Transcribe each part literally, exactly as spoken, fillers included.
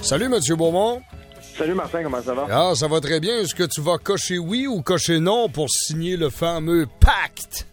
Salut, Mathieu Beaumont. Salut Martin, comment ça va? Ah, ça va très bien. Est-ce que tu vas cocher oui ou cocher non pour signer le fameux pacte?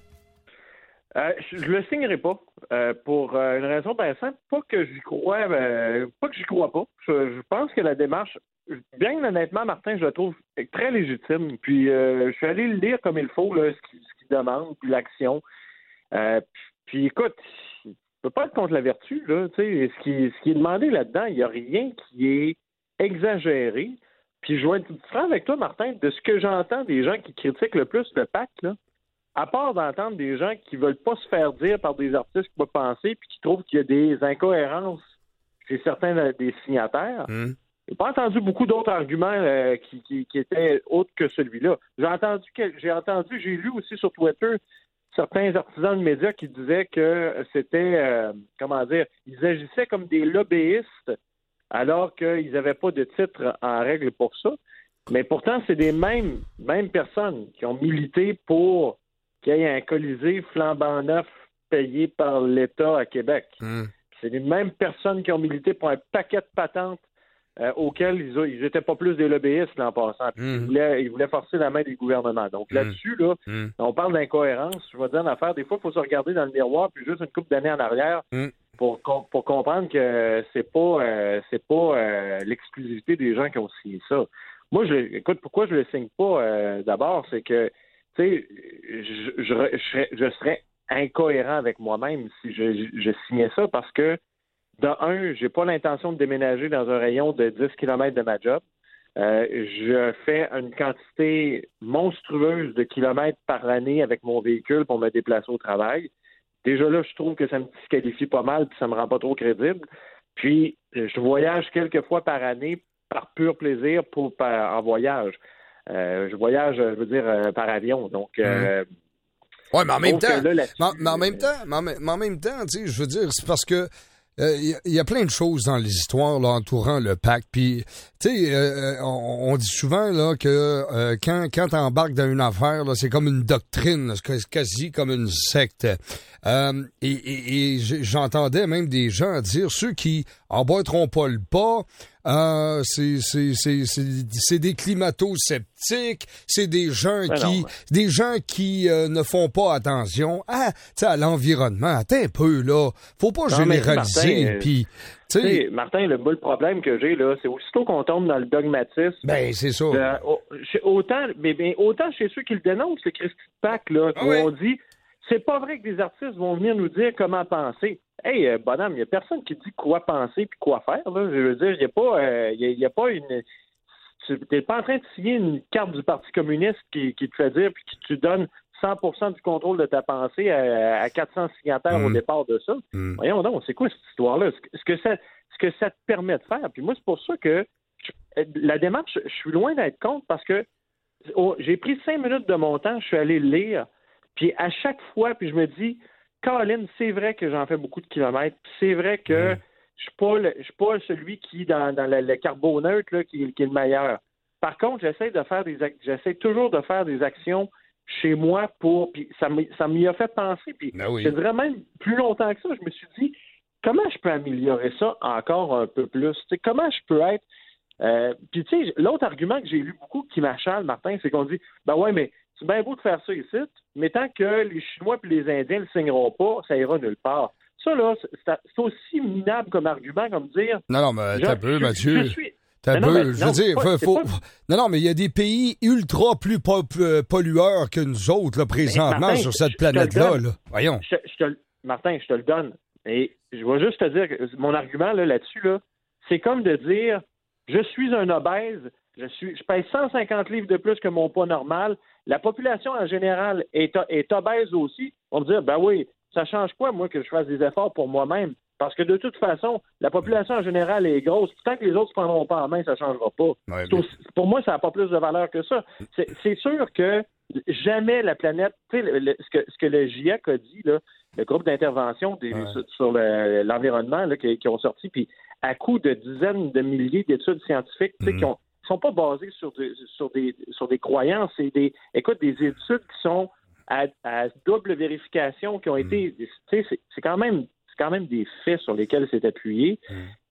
Euh, je ne le signerai pas. Euh, pour euh, une raison bien simple. Pas que j'y crois, euh, pas que j'y crois pas. Je, je pense que la démarche, bien honnêtement, Martin, je la trouve très légitime. Puis euh, je suis allé le lire comme il faut, là, ce qu'il ce qu'il demande, puis l'action. Euh, puis écoute, il ne peut pas être contre la vertu, là. Tu sais, ce qui, ce qui est demandé là-dedans, il n'y a rien qui est exagéré. Puis je vais être franc avec toi, Martin, de ce que j'entends des gens qui critiquent le plus le pacte, là, à part d'entendre des gens qui veulent pas se faire dire par des artistes qui peuvent penser puis qui trouvent qu'il y a des incohérences chez certains des signataires, mmh. j'ai pas entendu beaucoup d'autres arguments euh, qui, qui, qui étaient autres que celui-là. J'ai entendu, que, j'ai entendu, j'ai lu aussi sur Twitter certains artisans de médias qui disaient que c'était, euh, comment dire, ils agissaient comme des lobbyistes alors qu'ils n'avaient pas de titre en règle pour ça. Mais pourtant, c'est des mêmes, mêmes personnes qui ont milité pour qu'il y ait un Colisée flambant neuf payé par l'État à Québec. Mm. C'est les mêmes personnes qui ont milité pour un paquet de patentes euh, auxquelles ils n'étaient pas plus des lobbyistes là, en passant. Puis mm. ils, voulaient, ils voulaient forcer la main des gouvernements. Donc mm. là-dessus, là, mm. on parle d'incohérence. Je vais dire une affaire. Des fois, il faut se regarder dans le miroir puis juste une couple d'années en arrière mm. pour, pour comprendre que c'est pas, euh, c'est pas euh, l'exclusivité des gens qui ont signé ça. Moi, je, écoute, pourquoi je le signe pas euh, d'abord, c'est que tu sais, je, je, je, serais, je serais incohérent avec moi-même si je, je signais ça parce que, de un, j'ai pas l'intention de déménager dans un rayon de dix kilomètres de ma job. Euh, je fais une quantité monstrueuse de kilomètres par année avec mon véhicule pour me déplacer au travail. Déjà là, je trouve que ça me disqualifie pas mal puis ça me rend pas trop crédible. Puis, je voyage quelques fois par année par pur plaisir pour, par, en voyage. Euh, je voyage, je veux dire, euh, par avion. Donc, euh, mmh. ouais, mais en même temps, là, mais, mais en même temps, mais en, mais en même temps, tu sais, je veux dire, c'est parce que il euh, y, y a plein de choses dans les histoires là, entourant le pacte. Puis, tu sais, euh, on, on dit souvent là que euh, quand quand t'embarques dans une affaire, là, c'est comme une doctrine, là, c'est quasi comme une secte. Euh, et, et, et j'entendais même des gens dire ceux qui emboîteront pas le pas. Euh, c'est, c'est, c'est, c'est, c'est des climato-sceptiques, c'est des gens ben qui, non, mais... des gens qui euh, ne font pas attention à, à l'environnement. Attends un peu, là. Faut pas non, généraliser. Puis, tu sais, Martin, le le problème que j'ai, là, c'est aussitôt qu'on tombe dans le dogmatisme. Ben, c'est ça. De, autant, mais, mais autant chez ceux qui le dénoncent, le Christy Pack, là, ah où oui. on dit, c'est pas vrai que des artistes vont venir nous dire comment penser. Hey, euh, bonhomme, il n'y a personne qui dit quoi penser puis quoi faire. Là. Je veux dire, il n'y a pas, euh, y a, y a pas une. Tu n'es pas en train de signer une carte du Parti communiste qui, qui te fait dire puis qui te donne cent pour cent du contrôle de ta pensée à, à quatre cents signataires mmh. au départ de ça. Mmh. Voyons donc, c'est quoi cette histoire-là? Ce que ça, ce que ça te permet de faire. Puis moi, c'est pour ça que je, la démarche, je suis loin d'être contre parce que oh, j'ai pris cinq minutes de mon temps, je suis allé le lire. Puis à chaque fois, puis je me dis, Colin, c'est vrai que j'en fais beaucoup de kilomètres. C'est vrai que mmh. je suis pas le, je suis pas celui qui, dans, dans le, le carboneutre, là, qui, qui est le meilleur. Par contre, j'essaie de faire des j'essaie toujours de faire des actions chez moi pour. Puis ça m'y, ça m'y a fait penser. Puis ben oui. je dirais même plus longtemps que ça, je me suis dit, comment je peux améliorer ça encore un peu plus? T'sais, comment je peux être. Euh, puis tu sais, l'autre argument que j'ai lu beaucoup qui m'achale, Martin, c'est qu'on dit ben ouais, mais c'est bien beau de faire ça ici, mais tant que les Chinois et les Indiens ne le signeront pas, ça ira nulle part. Ça, là, c'est, c'est aussi minable comme argument, comme dire... Non, non, mais t'as peu, Mathieu. Je suis... T'as peu, je veux non, dire, pas, faut... Pas... Non, non, mais il y a des pays ultra plus pollueurs que nous autres, là, présentement, Martin, sur cette planète-là, là. Voyons. Je, je te... Martin, je te le donne. Et je vais juste te dire que mon argument, là, là-dessus, là, c'est comme de dire, je suis un obèse, je suis, je pèse cent cinquante livres de plus que mon poids normal. La population en général est, est obèse aussi. On va dire, ben oui, ça change quoi, moi, que je fasse des efforts pour moi-même? Parce que de toute façon, la population en général est grosse. Tant que les autres ne se prendront pas en main, ça ne changera pas. Ouais, mais... aussi, pour moi, ça n'a pas plus de valeur que ça. C'est, c'est sûr que jamais la planète, tu sais, le, le, ce, que, ce que le GIEC a dit, là, le groupe d'intervention des, ouais. sur, sur le, l'environnement là, qui, qui ont sorti, puis à coup de dizaines de milliers d'études scientifiques, tu sais, mm-hmm. qui ont sont pas basés sur, de, sur, des, sur des croyances. C'est des, écoute, des études qui sont à, à double vérification, qui ont été... Tu sais, c'est, c'est, quand même, c'est quand même des faits sur lesquels c'est appuyé. Mm.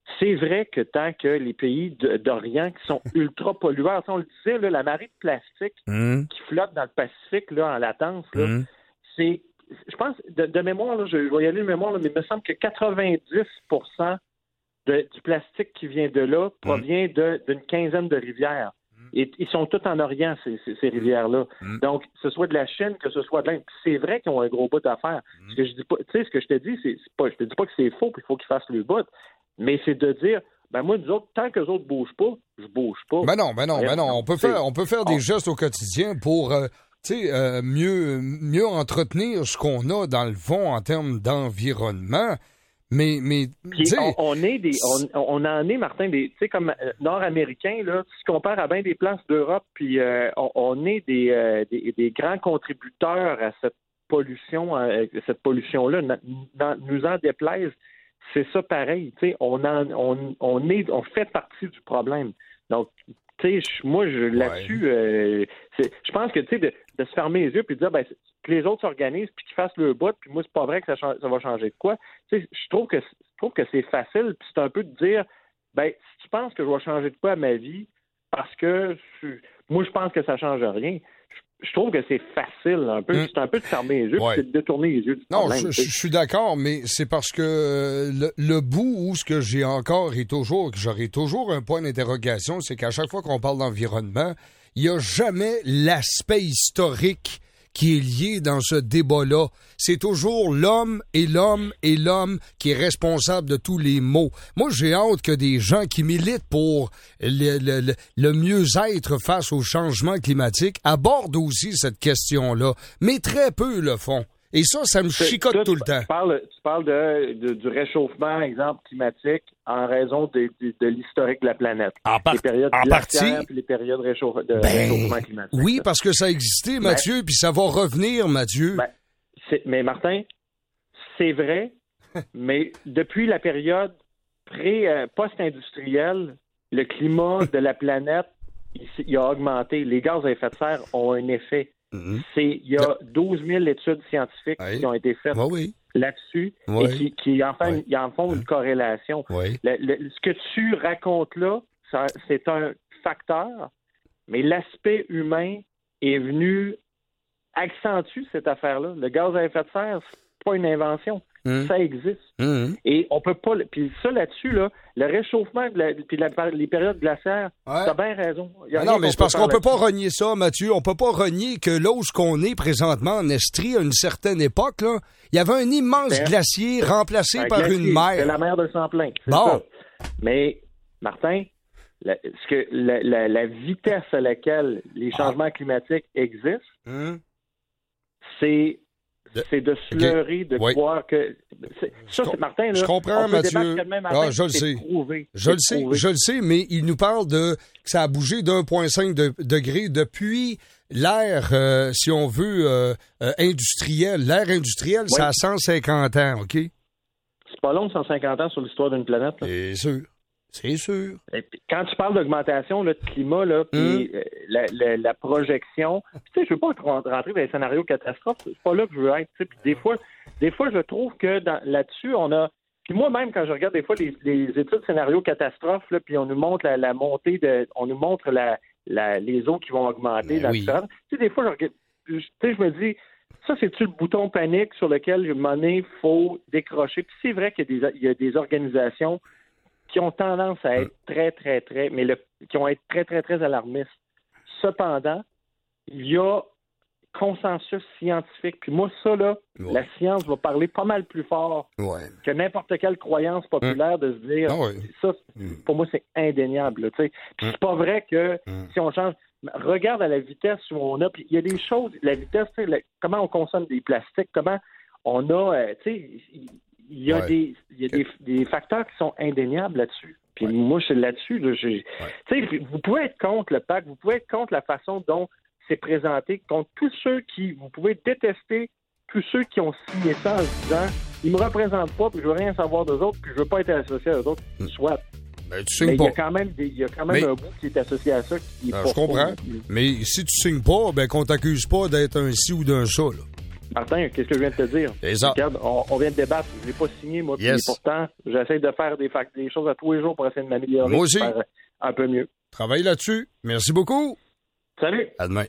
c'est vrai que tant que les pays de, d'Orient qui sont ultra pollueurs, on le disait, là, la marée de plastique mmh. qui flotte dans le Pacifique là, en latence, là, mmh. c'est, je pense, de, de mémoire, là, je, je vais y aller de mémoire, là, mais il me semble que quatre-vingt-dix pour cent de, du plastique qui vient de là provient mmh. de, d'une quinzaine de rivières. Et ils sont tous en Orient, ces, ces, ces rivières-là. Mm. Donc, que ce soit de la Chine, que ce soit de l'Inde, c'est vrai qu'ils ont un gros bout à faire. Mm. Ce que je dis pas, tu sais, ce que je te dis, c'est, c'est pas, je te dis pas que c'est faux, puis il faut qu'ils fassent le bout, mais c'est de dire, ben moi, nous autres, tant que les autres bougent pas, je bouge pas. Ben non, ben non, ben non. On peut faire, on peut faire des gestes au quotidien pour, euh, tu sais, euh, mieux, mieux entretenir ce qu'on a dans le fond en termes d'environnement. Mais, mais on, on est des, on, on en est, Martin, des, tu sais, comme euh, Nord-Américains, là, si tu compares à bien des places d'Europe, puis euh, on, on est des, euh, des, des grands contributeurs à cette pollution, à cette pollution-là, na, na, nous en déplaise, c'est ça pareil, tu sais, on, en, on, on est, on fait partie du problème. Donc, tu sais, moi, je, là-dessus, ouais. euh, je pense que, tu sais, de, de se fermer les yeux puis de dire, ben, que les autres s'organisent puis qu'ils fassent le bout, puis moi, c'est pas vrai que ça, ça va changer de quoi. Tu sais, je trouve que je trouve que c'est facile, puis c'est un peu de dire, ben, si tu penses que je vais changer de quoi à ma vie, parce que je, moi, je pense que ça change rien. Je, je trouve que c'est facile, un peu. Mmh. C'est un peu de fermer les yeux, ouais. puis de détourner les yeux du non, problème. Non, je, je suis d'accord, mais c'est parce que le, le bout où ce que j'ai encore et toujours, que j'aurai toujours un point d'interrogation, c'est qu'à chaque fois qu'on parle d'environnement, il n'y a jamais l'aspect historique qui est lié dans ce débat-là. C'est toujours l'homme et l'homme et l'homme qui est responsable de tous les maux. Moi, j'ai hâte que des gens qui militent pour le, le, le mieux-être face au changement climatique abordent aussi cette question-là, mais très peu le font. Et ça, ça me chicote tout, tout le temps. Tu parles, tu parles de, de, du réchauffement, exemple, climatique en raison de, de, de l'historique de la planète. En, par- les périodes en partie. Puis les périodes réchauffe, de ben, réchauffement climatique. Oui, parce que ça existait, Mathieu, ben, puis ça va revenir, Mathieu. Ben, c'est, mais Martin, c'est vrai, mais depuis la période pré, euh, post-industrielle, le climat de la planète, il, il a augmenté. Les gaz à effet de serre ont un effet. Mm-hmm. C'est, il y a douze mille études scientifiques oui. qui ont été faites oui, oui. là-dessus oui. et qui, qui en, font, oui. en font une corrélation. Oui. Le, le, ce que tu racontes là, ça, c'est un facteur, mais l'aspect humain est venu accentuer cette affaire-là. Le gaz à effet de serre, c'est pas une invention. Mmh. Ça existe. Mmh. Et on peut pas... Puis ça, là-dessus, là, le réchauffement puis la, les périodes glaciaires, ouais. t'as bien raison. Ah non, mais c'est parce qu'on peut pas renier ça, Mathieu. On peut pas renier que là où qu'on est présentement en Estrie, à une certaine époque, là, il y avait un immense c'est glacier remplacé un par glacier, une mer. C'est la mer de Champlain. Bon. Ça. Mais, Martin, la, ce que, la, la, la vitesse à laquelle les changements ah. climatiques existent, mmh. c'est... C'est de se leurrer, de oui. croire que... C'est, ça, c'est Martin, là, je comprends, Mathieu. Matin, ah, je le sais. Prouvé. Je le sais, je le sais, mais il nous parle de que ça a bougé d'un virgule cinq de, degré depuis l'ère, euh, si on veut, euh, euh, industrielle. L'ère industrielle, oui. ça a cent cinquante ans, OK? C'est pas long, cent cinquante ans sur l'histoire d'une planète. Là. C'est sûr. C'est sûr. Et quand tu parles d'augmentation là, de climat, là, puis mmh. euh, la, la, la projection, tu sais, je veux pas rentrer dans les scénarios catastrophes, c'est pas là que je veux être. Puis des fois, des fois, je trouve que dans, là-dessus, on a. Puis moi-même, quand je regarde des fois les, les études de scénarios catastrophes, là, puis on nous montre la, la montée de, on nous montre la, la, les eaux qui vont augmenter. Dans oui. Tu sais, des fois, je, regarde, je, tu sais, je me dis. Ça, c'est-tu le bouton panique sur lequel, à un moment donné, il faut décrocher? Puis c'est vrai qu'il y a des, il y a des organisations qui ont tendance à être très, très, très, mais le, qui ont été très, très, très alarmistes. Cependant, il y a consensus scientifique. Puis moi, ça, là, ouais. la science va parler pas mal plus fort ouais. que n'importe quelle croyance populaire mmh. de se dire, ah ouais. ça, mmh. pour moi, c'est indéniable. Tu sais. Puis mmh. c'est pas vrai que mmh. si on change... Regarde à la vitesse où on a... Puis il y a des choses... La vitesse, tu sais, la, comment on consomme des plastiques, comment on a... Euh, tu sais... Il y a, ouais. des, il y a des, des facteurs qui sont indéniables là-dessus. Puis ouais. moi, je suis là-dessus. Là, j'ai, ouais. vous pouvez être contre le pacte, vous pouvez être contre la façon dont c'est présenté, contre tous ceux qui... Vous pouvez détester tous ceux qui ont signé ça en se disant « Ils me représentent pas, puis je veux rien savoir d'eux autres, puis je veux pas être associé à eux autres. Mm. » Soit. Ben, tu mais signes pas. Il y a quand même, des, il y a quand même mais, un bout qui est associé à ça. Qui est non, pas je comprends. Faux. Mais si tu signes pas, ben qu'on t'accuse pas d'être un ci ou d'un ça. Là. Martin, qu'est-ce que je viens de te dire? C'est ça. Regarde, on, on vient de débattre. Je l'ai pas signé, moi. Yes. Puis pourtant, j'essaie de faire des, fac- des choses à tous les jours pour essayer de m'améliorer. Moi aussi. Faire un peu mieux. Travaille là-dessus. Merci beaucoup. Salut! À demain.